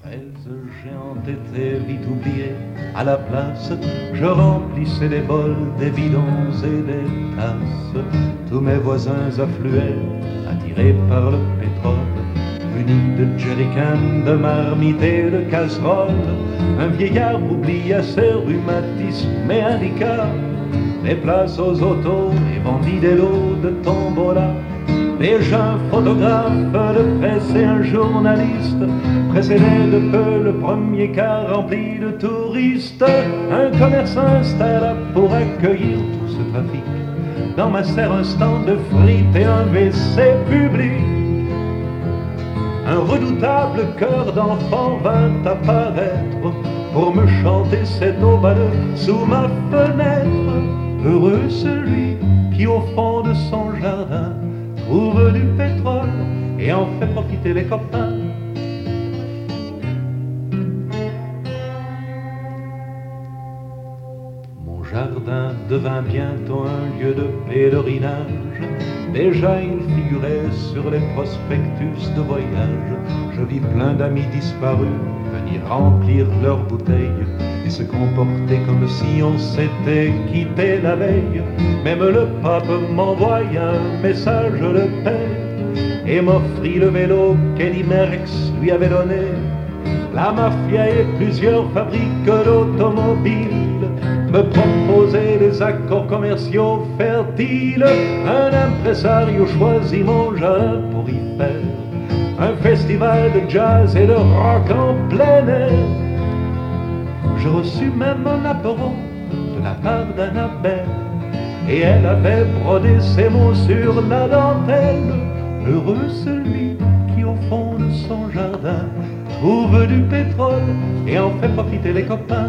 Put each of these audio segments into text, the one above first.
fraises géantes étaient vite oubliées. À la place, je remplissais des bols, des bidons et des tasses. Tous mes voisins affluaient, attirés par le pétrole, munis de jerrycans, de marmites et de casseroles. Un vieillard oublia ses rhumatismes et handicaps, les places aux autos et vendit des lots de tombola. Déjà un photographe de presse et un journaliste précédaient de peu le premier car rempli de touristes. Un commerçant installa pour accueillir tout ce trafic dans ma serre un stand de frites et un WC public. Un redoutable chœur d'enfants vint apparaître pour me chanter cette aube sous ma fenêtre. Heureux celui qui au fond de son jardin trouve du pétrole et en fait profiter les copains. Mon jardin devint bientôt un lieu de pèlerinage. Déjà il figurait sur les prospectus de voyage. Je vis plein d'amis disparus venir remplir leurs bouteilles et se comporter comme si on s'était quitté la veille. Même le pape m'envoya un message de paix et m'offrit le vélo qu'Eddie Merckx lui avait donné. La mafia et plusieurs fabriques d'automobiles me proposaient des accords commerciaux fertiles. Un impresario choisit mon jardin pour y faire un festival de jazz et de rock en plein air. Je reçus même un apéro de la part d'Annabelle et elle avait brodé ses mots sur la dentelle. Heureux celui qui au fond de son jardin trouve du pétrole et en fait profiter les copains.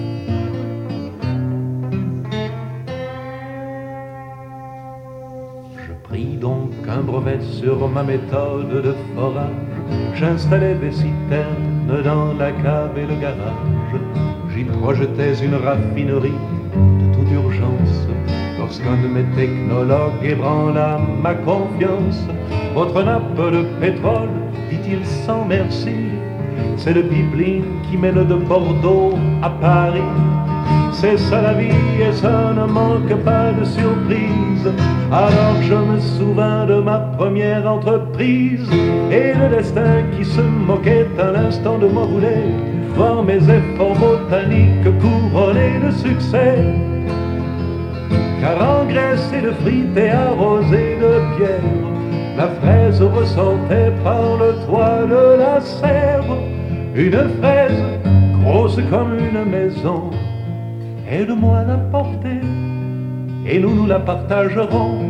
Je pris donc un brevet sur ma méthode de forage. J'installais des citernes dans la cave et le garage. J'y projetais une raffinerie de toute urgence. Lorsqu'un de mes technologues ébranla ma confiance, votre nappe de pétrole, dit-il sans merci, c'est le pipeline qui mène de Bordeaux à Paris. C'est ça la vie et ça ne manque pas de surprise. Alors je me souvins de ma première entreprise et le destin qui se moquait un instant de moi voulait voir mes efforts botaniques couronnés de succès. Car engraissée de frites et arrosée de bière, la fraise ressortait par le toit de la serre. Une fraise grosse comme une maison, aide-moi à la porter et nous la partagerons.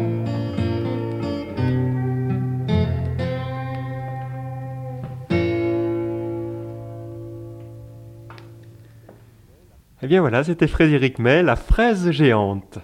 Eh bien voilà, c'était Frédéric May, La fraise géante.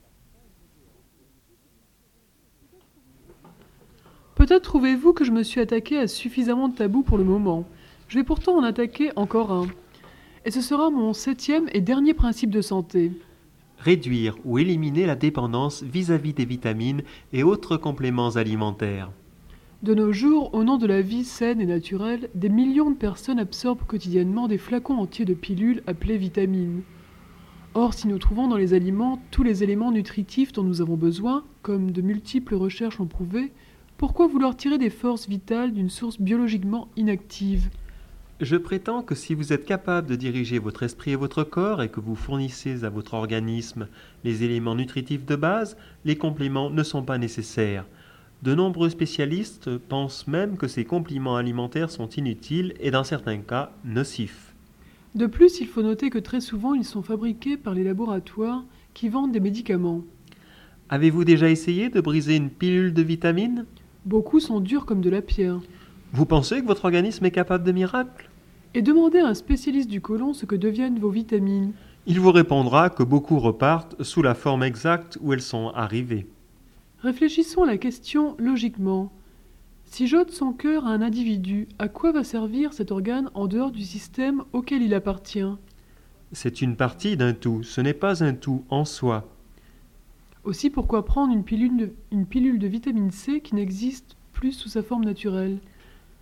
Peut-être trouvez-vous que je me suis attaqué à suffisamment de tabous pour le moment. Je vais pourtant en attaquer encore un. Et ce sera mon 7e et dernier principe de santé. Réduire ou éliminer la dépendance vis-à-vis des vitamines et autres compléments alimentaires. De nos jours, au nom de la vie saine et naturelle, des millions de personnes absorbent quotidiennement des flacons entiers de pilules appelées vitamines. Or, si nous trouvons dans les aliments tous les éléments nutritifs dont nous avons besoin, comme de multiples recherches l'ont prouvé, pourquoi vouloir tirer des forces vitales d'une source biologiquement inactive ? Je prétends que si vous êtes capable de diriger votre esprit et votre corps et que vous fournissez à votre organisme les éléments nutritifs de base, les compléments ne sont pas nécessaires. De nombreux spécialistes pensent même que ces compléments alimentaires sont inutiles et dans certains cas nocifs. De plus, il faut noter que très souvent ils sont fabriqués par les laboratoires qui vendent des médicaments. Avez-vous déjà essayé de briser une pilule de vitamines ? Beaucoup sont durs comme de la pierre. Vous pensez que votre organisme est capable de miracles ? Et demandez à un spécialiste du côlon ce que deviennent vos vitamines. Il vous répondra que beaucoup repartent sous la forme exacte où elles sont arrivées. Réfléchissons à la question logiquement. Si j'ôte son cœur à un individu, à quoi va servir cet organe en dehors du système auquel il appartient ? C'est une partie d'un tout, ce n'est pas un tout en soi. Aussi, pourquoi prendre une pilule de vitamine C qui n'existe plus sous sa forme naturelle ?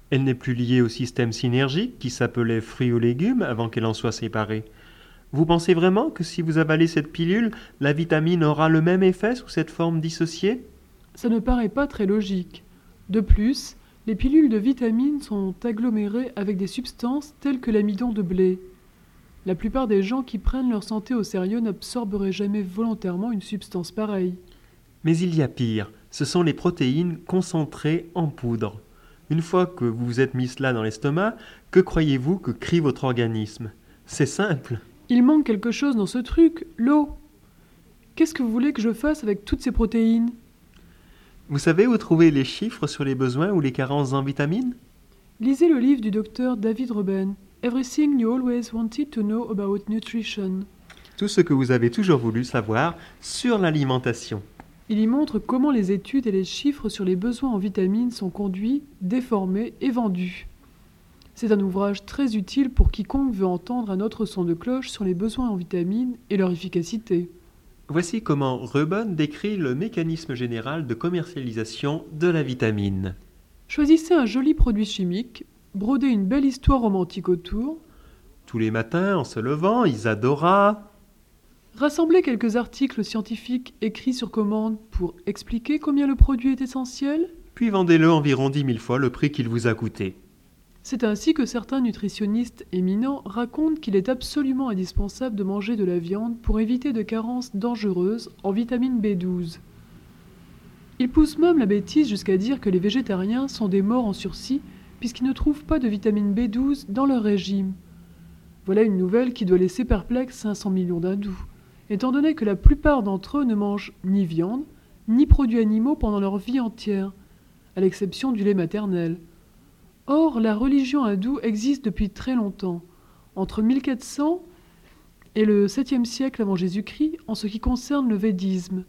Elle n'est plus liée au système synergique qui s'appelait fruits ou légumes avant qu'elle en soit séparée. Vous pensez vraiment que si vous avalez cette pilule, la vitamine aura le même effet sous cette forme dissociée? Ça ne paraît pas très logique. De plus, les pilules de vitamines sont agglomérées avec des substances telles que l'amidon de blé. La plupart des gens qui prennent leur santé au sérieux n'absorberaient jamais volontairement une substance pareille. Mais il y a pire, ce sont les protéines concentrées en poudre. Une fois que vous vous êtes mis cela dans l'estomac, que croyez-vous que crie votre organisme? C'est simple. Il manque quelque chose dans ce truc, l'eau. Qu'est-ce que vous voulez que je fasse avec toutes ces protéines? Vous savez où trouver les chiffres sur les besoins ou les carences en vitamines? Lisez le livre du docteur David Reuben, Everything You Always Wanted to Know About Nutrition. Tout ce que vous avez toujours voulu savoir sur l'alimentation. Il y montre comment les études et les chiffres sur les besoins en vitamines sont conduits, déformés et vendus. C'est un ouvrage très utile pour quiconque veut entendre un autre son de cloche sur les besoins en vitamines et leur efficacité. Voici comment Reuben décrit le mécanisme général de commercialisation de la vitamine. Choisissez un joli produit chimique, brodez une belle histoire romantique autour, Tous les matins, en se levant, Isadora... rassemblez quelques articles scientifiques écrits sur commande pour expliquer combien le produit est essentiel. Puis vendez-le environ 10 000 fois le prix qu'il vous a coûté. C'est ainsi que certains nutritionnistes éminents racontent qu'il est absolument indispensable de manger de la viande pour éviter de carences dangereuses en vitamine B12. Ils poussent même la bêtise jusqu'à dire que les végétariens sont des morts en sursis puisqu'ils ne trouvent pas de vitamine B12 dans leur régime. Voilà une nouvelle qui doit laisser perplexe 500 millions d'hindous, étant donné que la plupart d'entre eux ne mangent ni viande, ni produits animaux pendant leur vie entière, à l'exception du lait maternel. Or, la religion hindoue existe depuis très longtemps, entre 1400 et le 7e siècle avant Jésus-Christ en ce qui concerne le védisme.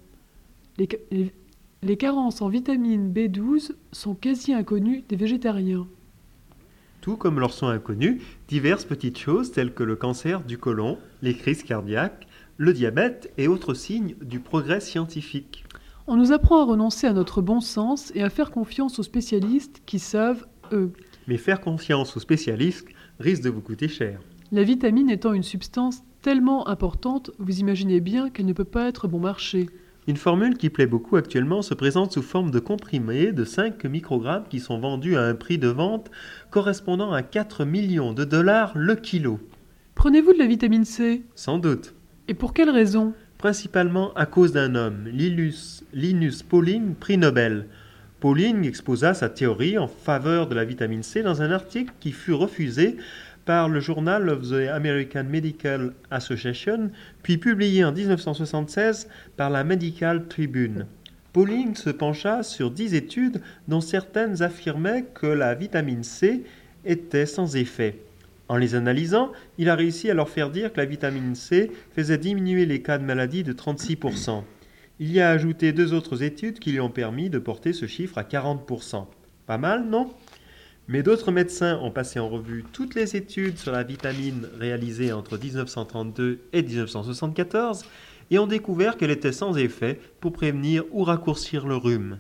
Les carences en vitamine B12 sont quasi inconnues des végétariens. Tout comme leur sont inconnues diverses petites choses telles que le cancer du côlon, les crises cardiaques, le diabète et autres signes du progrès scientifique. On nous apprend à renoncer à notre bon sens et à faire confiance aux spécialistes qui savent, eux. Mais faire confiance aux spécialistes risque de vous coûter cher. La vitamine étant une substance tellement importante, vous imaginez bien qu'elle ne peut pas être bon marché. Une formule qui plaît beaucoup actuellement se présente sous forme de comprimés de 5 microgrammes qui sont vendus à un prix de vente correspondant à 4 millions de dollars le kilo. Prenez-vous de la vitamine C? Sans doute. Et pour quelle raison? Principalement à cause d'un homme, Linus Pauling, prix Nobel. Pauling exposa sa théorie en faveur de la vitamine C dans un article qui fut refusé par le Journal of the American Medical Association, puis publié en 1976 par la Medical Tribune. Pauling se pencha sur 10 études dont certaines affirmaient que la vitamine C était sans effet. En les analysant, il a réussi à leur faire dire que la vitamine C faisait diminuer les cas de maladie de 36%. Il y a ajouté 2 autres études qui lui ont permis de porter ce chiffre à 40%. Pas mal, non? Mais d'autres médecins ont passé en revue toutes les études sur la vitamine réalisées entre 1932 et 1974 et ont découvert qu'elle était sans effet pour prévenir ou raccourcir le rhume.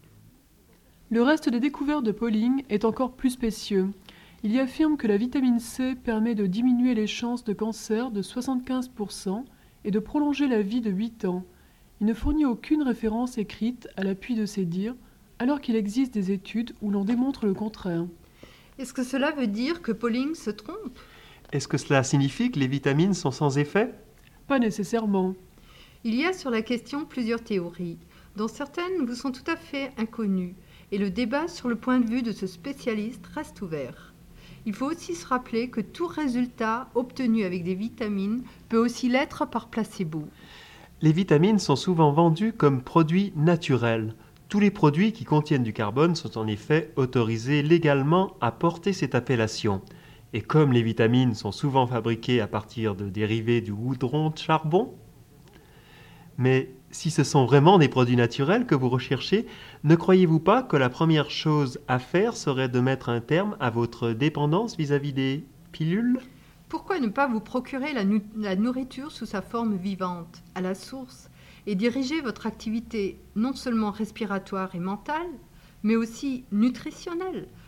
Le reste des découvertes de Pauling est encore plus spécieux. Il y affirme que la vitamine C permet de diminuer les chances de cancer de 75% et de prolonger la vie de 8 ans. Il ne fournit aucune référence écrite à l'appui de ces dires, alors qu'il existe des études où l'on démontre le contraire. Est-ce que cela veut dire que Pauling se trompe? Est-ce que cela signifie que les vitamines sont sans effet? Pas nécessairement. Il y a sur la question plusieurs théories, dont certaines vous sont tout à fait inconnues, et le débat sur le point de vue de ce spécialiste reste ouvert. Il faut aussi se rappeler que tout résultat obtenu avec des vitamines peut aussi l'être par placebo. Les vitamines sont souvent vendues comme produits naturels. Tous les produits qui contiennent du carbone sont en effet autorisés légalement à porter cette appellation. Et comme les vitamines sont souvent fabriquées à partir de dérivés du goudron de charbon, mais si ce sont vraiment des produits naturels que vous recherchez, ne croyez-vous pas que la première chose à faire serait de mettre un terme à votre dépendance vis-à-vis des pilules? Pourquoi ne pas vous procurer la nourriture sous sa forme vivante, à la source, et diriger votre activité non seulement respiratoire et mentale, mais aussi nutritionnelle,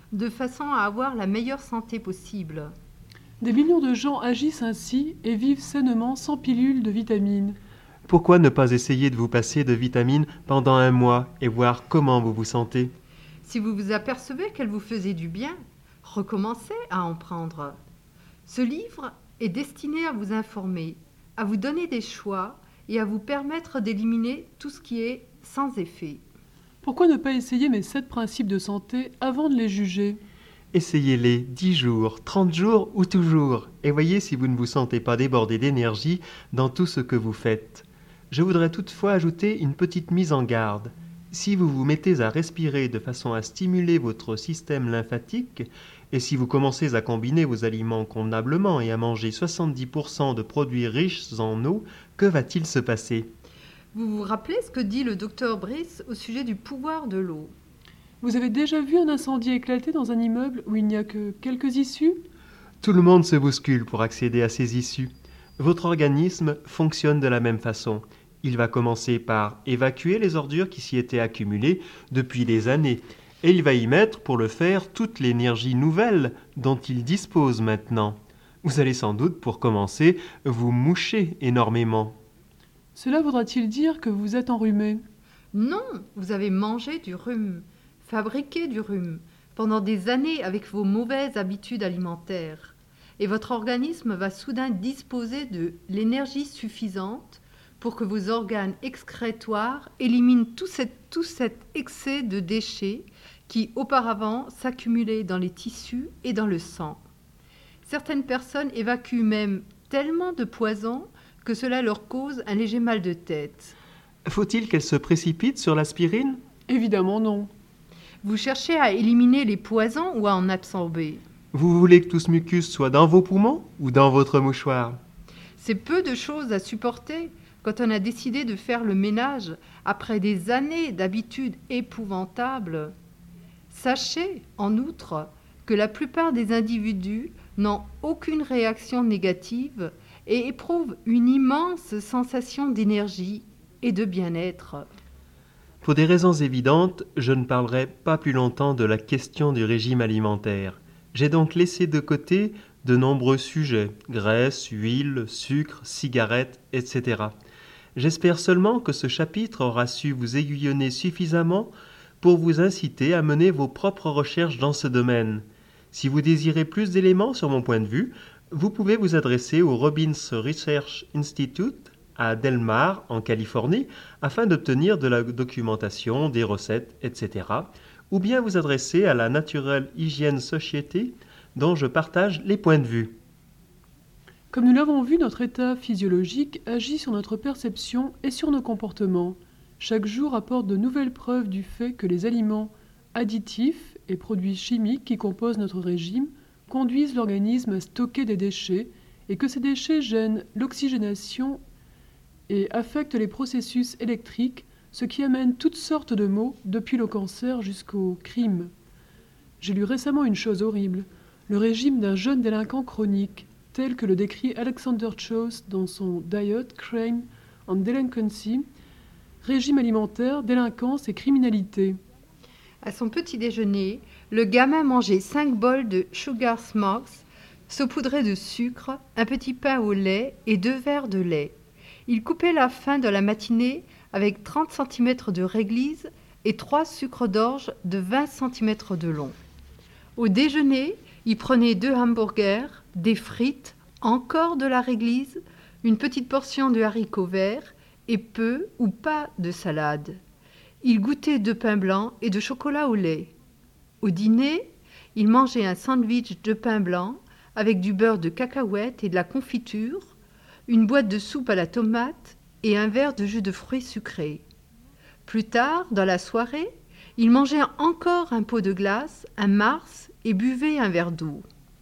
de façon à avoir la meilleure santé possible. Des millions de gens agissent ainsi et vivent sainement sans pilules de vitamines. Pourquoi ne pas essayer de vous passer de vitamines pendant un mois et voir comment vous vous sentez? Si vous vous apercevez qu'elle vous faisait du bien, recommencez à en prendre. Ce livre est destiné à vous informer, à vous donner des choix et à vous permettre d'éliminer tout ce qui est sans effet. Pourquoi ne pas essayer mes 7 principes de santé avant de les juger? Essayez-les 10 jours, 30 jours ou toujours, et voyez si vous ne vous sentez pas débordé d'énergie dans tout ce que vous faites. Je voudrais toutefois ajouter une petite mise en garde. Si vous vous mettez à respirer de façon à stimuler votre système lymphatique, et si vous commencez à combiner vos aliments convenablement et à manger 70% de produits riches en eau, que va-t-il se passer? Vous vous rappelez ce que dit le docteur Brice au sujet du pouvoir de l'eau? Vous avez déjà vu un incendie éclater dans un immeuble où il n'y a que quelques issues? Tout le monde se bouscule pour accéder à ces issues. Votre organisme fonctionne de la même façon. Il va commencer par évacuer les ordures qui s'y étaient accumulées depuis des années, et il va y mettre pour le faire toute l'énergie nouvelle dont il dispose maintenant. Vous allez sans doute, pour commencer, vous moucher énormément. Cela voudra-t-il dire que vous êtes enrhumé? Non, vous avez mangé du rhume, fabriqué du rhume, pendant des années avec vos mauvaises habitudes alimentaires. Et votre organisme va soudain disposer de l'énergie suffisante pour que vos organes excrétoires éliminent tout cet excès de déchets qui auparavant s'accumulaient dans les tissus et dans le sang. Certaines personnes évacuent même tellement de poison que cela leur cause un léger mal de tête. Faut-il qu'elle se précipite sur l'aspirine? Évidemment non. Vous cherchez à éliminer les poisons ou à en absorber? Vous voulez que tout ce mucus soit dans vos poumons ou dans votre mouchoir? C'est peu de choses à supporter quand on a décidé de faire le ménage après des années d'habitudes épouvantables. Sachez, en outre, que la plupart des individus n'ont aucune réaction négative et éprouvent une immense sensation d'énergie et de bien-être. Pour des raisons évidentes, je ne parlerai pas plus longtemps de la question du régime alimentaire. J'ai donc laissé de côté de nombreux sujets, graisse, huile, sucre, cigarettes, etc. J'espère seulement que ce chapitre aura su vous aiguillonner suffisamment pour vous inciter à mener vos propres recherches dans ce domaine. Si vous désirez plus d'éléments sur mon point de vue, vous pouvez vous adresser au Robbins Research Institute à Del Mar, en Californie, afin d'obtenir de la documentation, des recettes, etc. Ou bien vous adresser à la Natural Hygiene Society, dont je partage les points de vue. Comme nous l'avons vu, notre état physiologique agit sur notre perception et sur nos comportements. Chaque jour apporte de nouvelles preuves du fait que les aliments additifs et produits chimiques qui composent notre régime conduisent l'organisme à stocker des déchets et que ces déchets gênent l'oxygénation et affectent les processus électriques, ce qui amène toutes sortes de maux, depuis le cancer jusqu'au crime. J'ai lu récemment une chose horrible, le régime d'un jeune délinquant chronique, tel que le décrit Alexander Choate dans son Diet, Crime and Delinquency, régime alimentaire, délinquance et criminalité. À son petit déjeuner, le gamin mangeait 5 bols de sugar smokes, saupoudrés de sucre, un petit pain au lait et 2 verres de lait. Il coupait la fin de la matinée avec 30 cm de réglisse et 3 sucres d'orge de 20 cm de long. Au déjeuner, il prenait 2 hamburgers, des frites, encore de la réglisse, une petite portion de haricots verts et peu ou pas de salade. Il goûtait 2 pains blancs et de chocolat au lait. Au dîner, il mangeait un sandwich de pain blanc avec du beurre de cacahuète et de la confiture, une boîte de soupe à la tomate et un verre de jus de fruits sucrés. Plus tard, dans la soirée, il mangeait encore un pot de glace, un Mars et buvait un verre d'eau.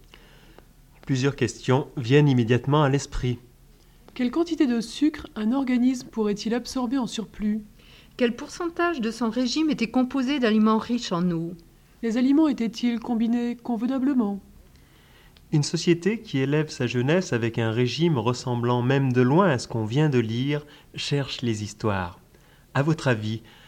Plusieurs questions viennent immédiatement à l'esprit. Quelle quantité de sucre un organisme pourrait-il absorber en surplus? Quel pourcentage de son régime était composé d'aliments riches en eau? Les aliments étaient-ils combinés convenablement? Une société qui élève sa jeunesse avec un régime ressemblant même de loin à ce qu'on vient de lire cherche les histoires. À votre avis,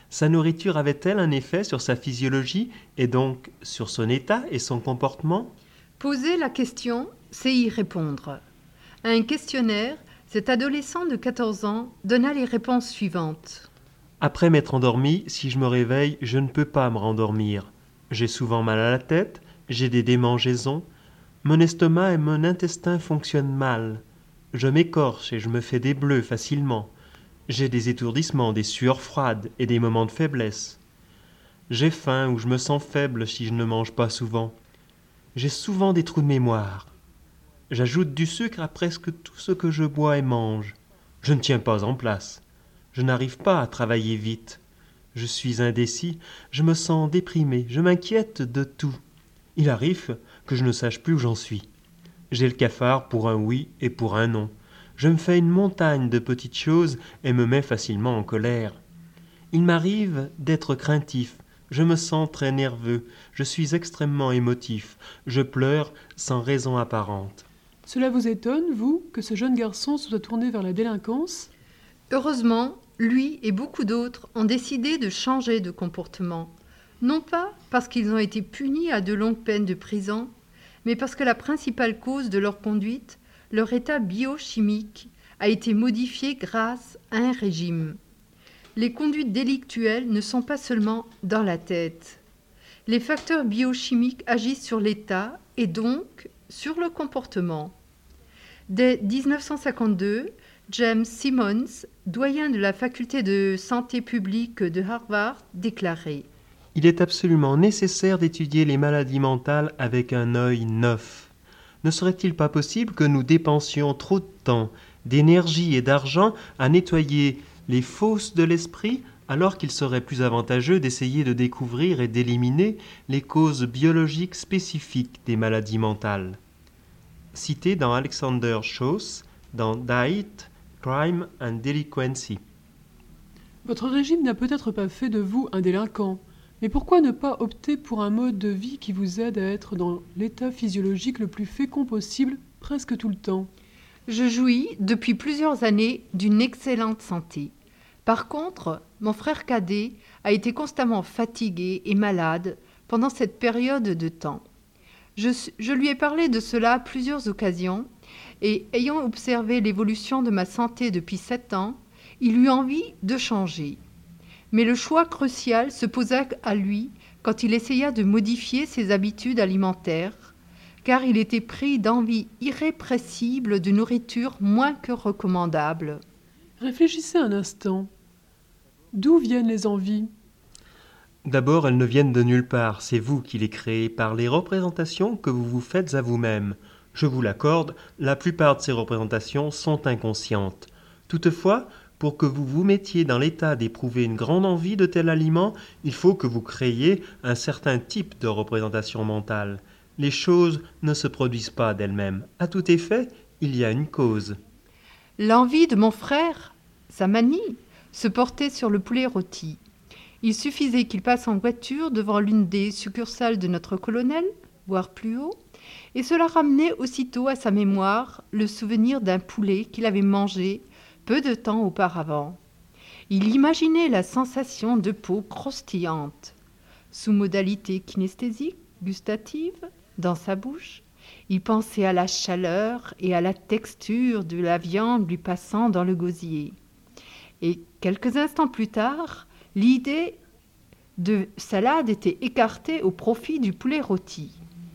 Sa nourriture avait-elle un effet sur sa physiologie et donc sur son état et son comportement ? Poser la question, c'est y répondre. À un questionnaire, cet adolescent de 14 ans donna les réponses suivantes. Après m'être endormi, si je me réveille, je ne peux pas me rendormir. J'ai souvent mal à la tête, j'ai des démangeaisons, mon estomac et mon intestin fonctionnent mal. Je m'écorche et je me fais des bleus facilement. J'ai des étourdissements, des sueurs froides et des moments de faiblesse. J'ai faim ou je me sens faible si je ne mange pas souvent. J'ai souvent des trous de mémoire. J'ajoute du sucre à presque tout ce que je bois et mange. Je ne tiens pas en place. Je n'arrive pas à travailler vite. Je suis indécis, je me sens déprimé, je m'inquiète de tout. Il arrive que je ne sache plus où j'en suis. J'ai le cafard pour un oui et pour un non. Je me fais une montagne de petites choses et me mets facilement en colère. Il m'arrive d'être craintif, je me sens très nerveux, je suis extrêmement émotif, je pleure sans raison apparente. Cela vous étonne, vous, que ce jeune garçon se soit tourné vers la délinquance ? Heureusement, lui et beaucoup d'autres ont décidé de changer de comportement. Non pas parce qu'ils ont été punis à de longues peines de prison, mais parce que la principale cause de leur conduite, leur état biochimique, a été modifié grâce à un régime. Les conduites délictuelles ne sont pas seulement dans la tête. Les facteurs biochimiques agissent sur l'état et donc sur le comportement. Dès 1952, James Simmons, doyen de la faculté de santé publique de Harvard, déclarait « Il est absolument nécessaire d'étudier les maladies mentales avec un œil neuf. Ne serait-il pas possible que nous dépensions trop de temps, d'énergie et d'argent à nettoyer les fosses de l'esprit, alors qu'il serait plus avantageux d'essayer de découvrir et d'éliminer les causes biologiques spécifiques des maladies mentales ?» Cité dans Alexander Schoss, dans Diet, Crime and Delinquency. Votre régime n'a peut-être pas fait de vous un délinquant, mais pourquoi ne pas opter pour un mode de vie qui vous aide à être dans l'état physiologique le plus fécond possible presque tout le temps ? Je jouis depuis plusieurs années d'une excellente santé. Par contre, mon frère cadet a été constamment fatigué et malade pendant cette période de temps. Je lui ai parlé de cela à plusieurs occasions et, ayant observé l'évolution de ma santé depuis 7 ans, il eut envie de changer. Mais le choix crucial se posa à lui quand il essaya de modifier ses habitudes alimentaires, car il était pris d'envies irrépressibles de nourriture moins que recommandables. Réfléchissez un instant. D'où viennent les envies ? D'abord, elles ne viennent de nulle part, c'est vous qui les créez par les représentations que vous vous faites à vous-même. Je vous l'accorde, la plupart de ces représentations sont inconscientes. Toutefois, pour que vous vous mettiez dans l'état d'éprouver une grande envie de tel aliment, il faut que vous créiez un certain type de représentation mentale. Les choses ne se produisent pas d'elles-mêmes. À tout effet, il y a une cause. L'envie de mon frère, sa manie, se portait sur le poulet rôti. Il suffisait qu'il passe en voiture devant l'une des succursales de notre colonel, voire plus haut, et cela ramenait aussitôt à sa mémoire le souvenir d'un poulet qu'il avait mangé peu de temps auparavant. Il imaginait la sensation de peau croustillante. Sous modalité kinesthésique, gustative, dans sa bouche, il pensait à la chaleur et à la texture de la viande lui passant dans le gosier. Et quelques instants plus tard, l'idée de salade était écartée au profit du poulet rôti.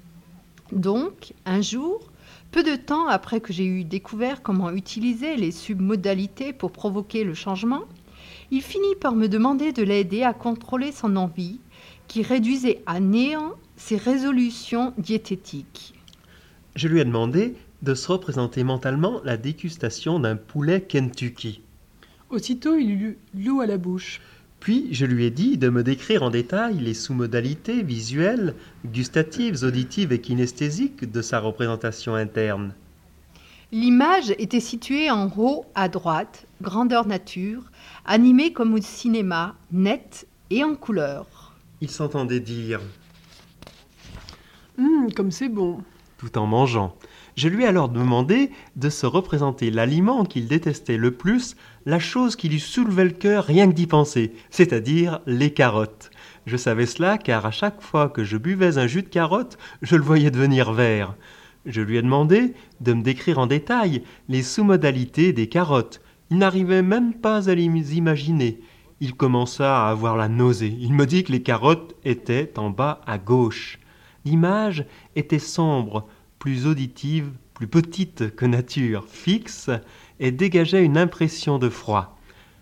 Donc, un jour, peu de temps après que j'ai eu découvert comment utiliser les submodalités pour provoquer le changement, il finit par me demander de l'aider à contrôler son envie, qui réduisait à néant ses résolutions diététiques. Je lui ai demandé de se représenter mentalement la dégustation d'un poulet Kentucky. Aussitôt, il eut l'eau à la bouche. Puis, je lui ai dit de me décrire en détail les sous-modalités visuelles, gustatives, auditives et kinesthésiques de sa représentation interne. L'image était située en haut à droite, grandeur nature, animée comme au cinéma, nette et en couleur. Il s'entendait dire Comme c'est bon !» tout en mangeant. Je lui ai alors demandé de se représenter l'aliment qu'il détestait le plus, la chose qui lui soulevait le cœur rien que d'y penser, c'est-à-dire les carottes. Je savais cela car à chaque fois que je buvais un jus de carotte, je le voyais devenir vert. Je lui ai demandé de me décrire en détail les sous-modalités des carottes. Il n'arrivait même pas à les imaginer. Il commença à avoir la nausée. Il me dit que les carottes étaient en bas à gauche. L'image était sombre, plus auditive, plus petite que nature, fixe, et dégageait une impression de froid.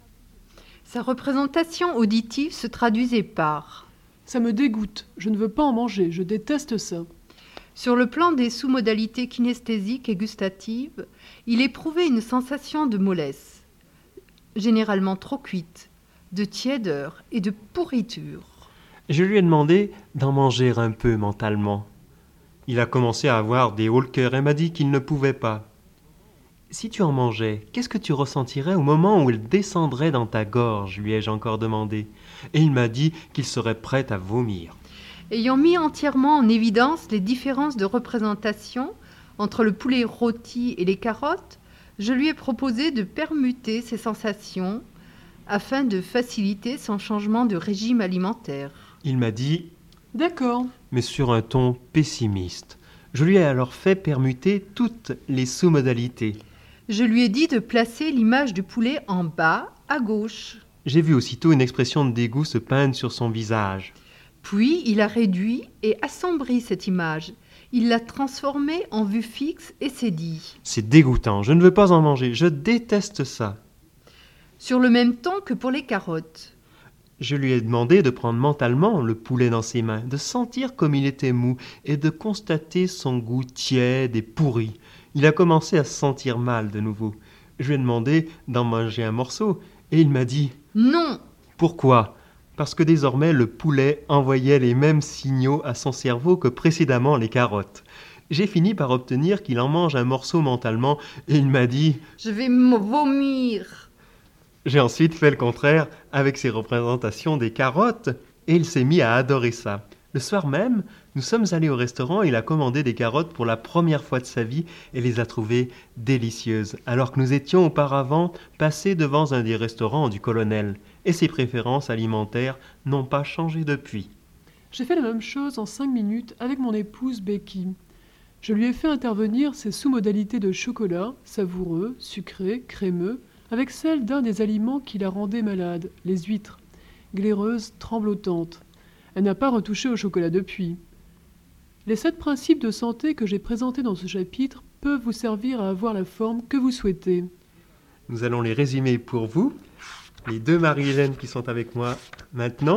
Sa représentation auditive se traduisait par « Ça me dégoûte, je ne veux pas en manger, je déteste ça. » Sur le plan des sous-modalités kinesthésiques et gustatives, il éprouvait une sensation de mollesse, généralement trop cuite, de tiédeur et de pourriture. Je lui ai demandé d'en manger un peu mentalement. Il a commencé à avoir des hauts le cœur et m'a dit qu'il ne pouvait pas. Si tu en mangeais, qu'est-ce que tu ressentirais au moment où il descendrait dans ta gorge, lui ai-je encore demandé. Et il m'a dit qu'il serait prêt à vomir. Ayant mis entièrement en évidence les différences de représentation entre le poulet rôti et les carottes, je lui ai proposé de permuter ces sensations afin de faciliter son changement de régime alimentaire. Il m'a dit « D'accord. » mais sur un ton pessimiste. Je lui ai alors fait permuter toutes les sous-modalités. Je lui ai dit de placer l'image du poulet en bas, à gauche. J'ai vu aussitôt une expression de dégoût se peindre sur son visage. Puis il a réduit et assombri cette image. Il l'a transformée en vue fixe et s'est dit « C'est dégoûtant, je ne veux pas en manger, je déteste ça. » Sur le même ton que pour les carottes. Je lui ai demandé de prendre mentalement le poulet dans ses mains, de sentir comme il était mou et de constater son goût tiède et pourri. Il a commencé à se sentir mal de nouveau. Je lui ai demandé d'en manger un morceau et il m'a dit « Non !» Pourquoi ? Parce que désormais le poulet envoyait les mêmes signaux à son cerveau que précédemment les carottes. J'ai fini par obtenir qu'il en mange un morceau mentalement et il m'a dit « Je vais me vomir !» J'ai ensuite fait le contraire avec ses représentations des carottes et il s'est mis à adorer ça. Le soir même, nous sommes allés au restaurant et il a commandé des carottes pour la première fois de sa vie et les a trouvées délicieuses, alors que nous étions auparavant passés devant un des restaurants du colonel et ses préférences alimentaires n'ont pas changé depuis. J'ai fait la même chose en 5 minutes avec mon épouse Becky. Je lui ai fait intervenir ses sous-modalités de chocolat, savoureux, sucré, crémeux, avec celle d'un des aliments qui la rendait malade, les huîtres, glaireuses, tremblotantes. Elle n'a pas retouché au chocolat depuis. Les 7 principes de santé que j'ai présentés dans ce chapitre peuvent vous servir à avoir la forme que vous souhaitez. Nous allons les résumer pour vous, les 2 Marie-Hélène qui sont avec moi maintenant.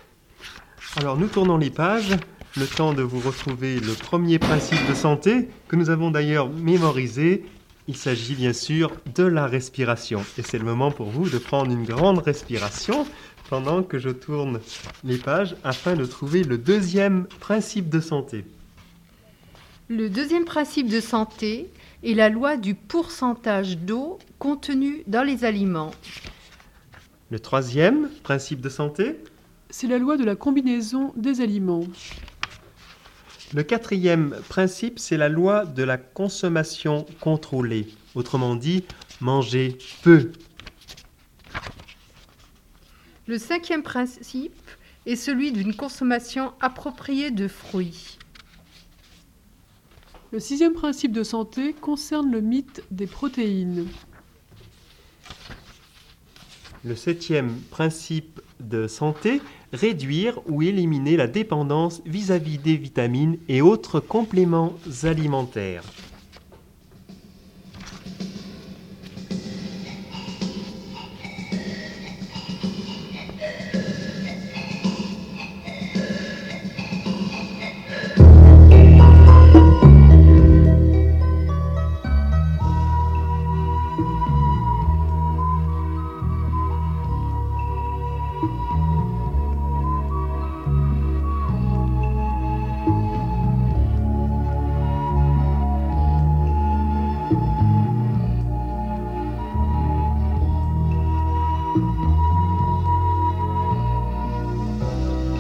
Alors nous tournons les pages, le temps de vous retrouver le premier principe de santé que nous avons d'ailleurs mémorisé. Il s'agit bien sûr de la respiration. Et c'est le moment pour vous de prendre une grande respiration pendant que je tourne les pages afin de trouver le 2e principe de santé. Le 2e principe de santé est la loi du pourcentage d'eau contenue dans les aliments. Le 3e principe de santé, c'est la loi de la combinaison des aliments. Le 4e principe, c'est la loi de la consommation contrôlée. Autrement dit, manger peu. Le 5e principe est celui d'une consommation appropriée de fruits. Le 6e principe de santé concerne le mythe des protéines. Le 7e principe de santé, réduire ou éliminer la dépendance vis-à-vis des vitamines et autres compléments alimentaires.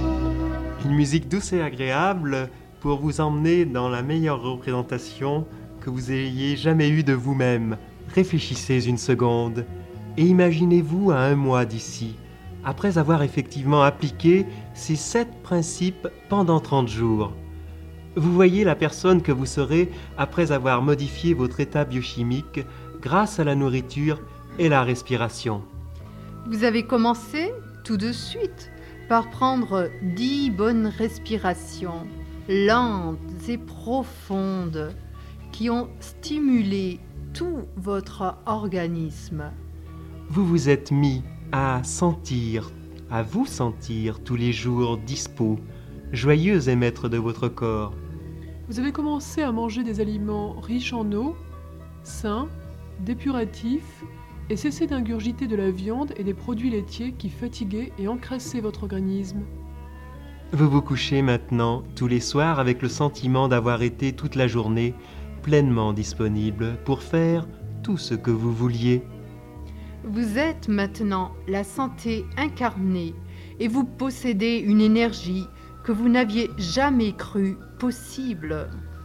Musique douce et agréable pour vous emmener dans la meilleure représentation que vous ayez jamais eue de vous-même. Réfléchissez une seconde et imaginez-vous à 1 mois d'ici, après avoir effectivement appliqué ces 7 principes pendant 30 jours. Vous voyez la personne que vous serez après avoir modifié votre état biochimique grâce à la nourriture et la respiration. Vous avez commencé tout de suite par prendre 10 bonnes respirations, lentes et profondes, qui ont stimulé tout votre organisme. Vous vous êtes mis à vous sentir tous les jours dispo, joyeux et maître de votre corps. Vous avez commencé à manger des aliments riches en eau, sains, dépuratifs, et cessé d'ingurgiter de la viande et des produits laitiers qui fatiguaient et encrassaient votre organisme. Vous vous couchez maintenant tous les soirs avec le sentiment d'avoir été toute la journée pleinement disponible pour faire tout ce que vous vouliez. Vous êtes maintenant la santé incarnée et vous possédez une énergie que vous n'aviez jamais cru possible.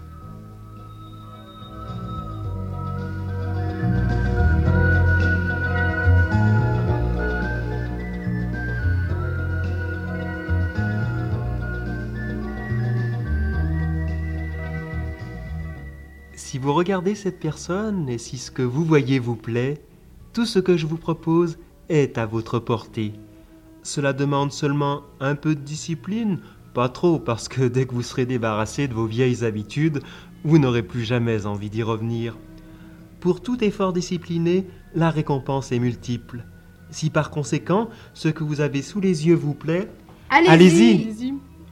Si vous regardez cette personne et si ce que vous voyez vous plaît, tout ce que je vous propose est à votre portée. Cela demande seulement un peu de discipline, pas trop, parce que dès que vous serez débarrassé de vos vieilles habitudes, vous n'aurez plus jamais envie d'y revenir. Pour tout effort discipliné, la récompense est multiple. Si par conséquent, ce que vous avez sous les yeux vous plaît, allez-y. Allez-y.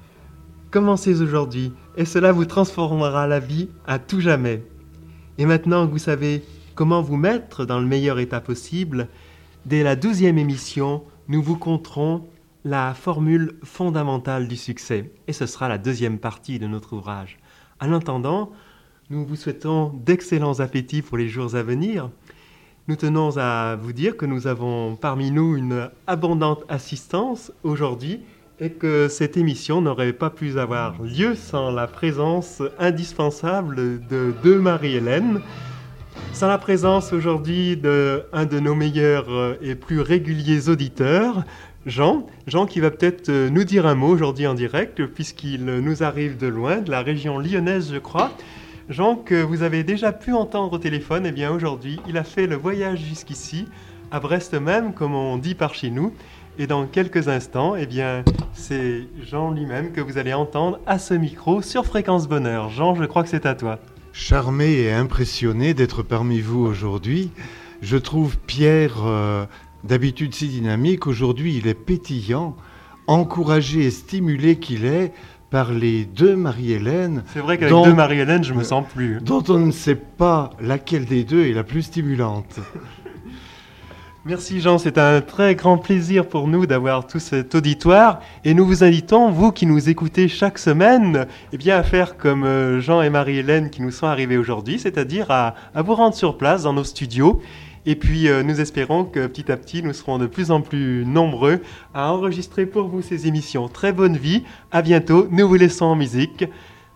Commencez aujourd'hui, et cela vous transformera la vie à tout jamais. Et maintenant que vous savez comment vous mettre dans le meilleur état possible, dès la 12e émission, nous vous conterons la formule fondamentale du succès. Et ce sera la 2e partie de notre ouvrage. En attendant, nous vous souhaitons d'excellents appétits pour les jours à venir. Nous tenons à vous dire que nous avons parmi nous une abondante assistance aujourd'hui et que cette émission n'aurait pas pu avoir lieu sans la présence indispensable de Marie-Hélène, sans la présence aujourd'hui d'un de nos meilleurs et plus réguliers auditeurs, Jean qui va peut-être nous dire un mot aujourd'hui en direct, puisqu'il nous arrive de loin, de la région lyonnaise, je crois. Jean, que vous avez déjà pu entendre au téléphone, eh bien aujourd'hui, il a fait le voyage jusqu'ici, à Brest même, comme on dit par chez nous. Et dans quelques instants, eh bien, c'est Jean lui-même que vous allez entendre à ce micro sur Fréquence Bonheur. Jean, je crois que c'est à toi. Charmé et impressionné d'être parmi vous aujourd'hui. Je trouve Pierre d'habitude si dynamique. Aujourd'hui, il est pétillant, encouragé et stimulé qu'il est par les 2 Marie-Hélène. C'est vrai qu'avec 2 Marie-Hélène, je me sens plus. Dont on ne sait pas laquelle des 2 est la plus stimulante. Merci Jean, c'est un très grand plaisir pour nous d'avoir tout cet auditoire et nous vous invitons, vous qui nous écoutez chaque semaine, eh bien à faire comme Jean et Marie-Hélène qui nous sont arrivés aujourd'hui, c'est-à-dire à vous rendre sur place dans nos studios. Et puis nous espérons que petit à petit nous serons de plus en plus nombreux à enregistrer pour vous ces émissions. Très bonne vie, à bientôt, nous vous laissons en musique.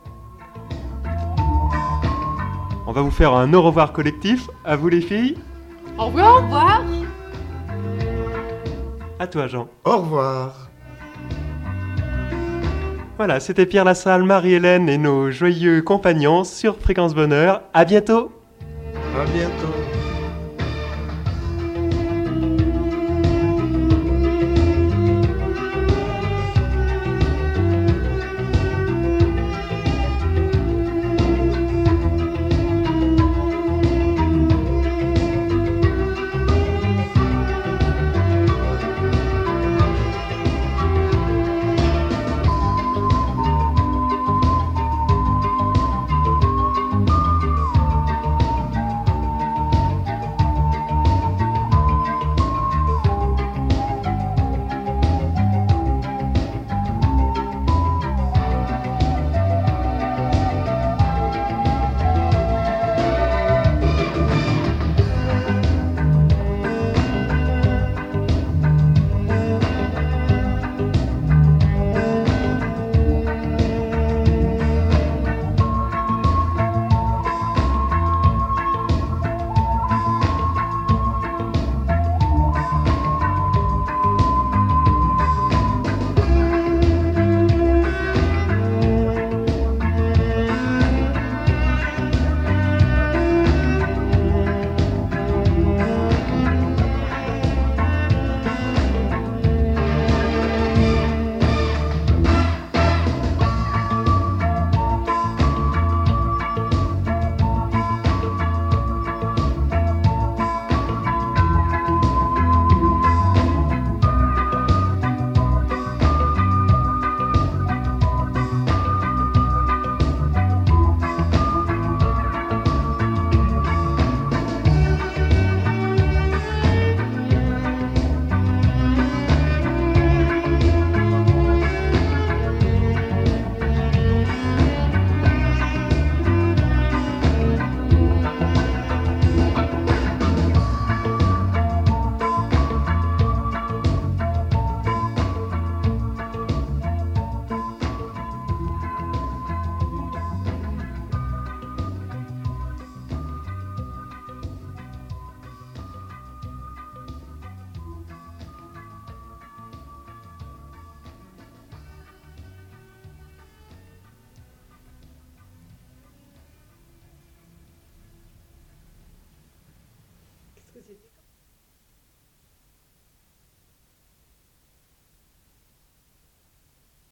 On va vous faire un au revoir collectif, à vous les filles. Au revoir. Au revoir. À toi Jean. Au revoir. Voilà, c'était Pierre Lassalle, Marie-Hélène et nos joyeux compagnons sur Fréquence Bonheur. À bientôt. À bientôt. société.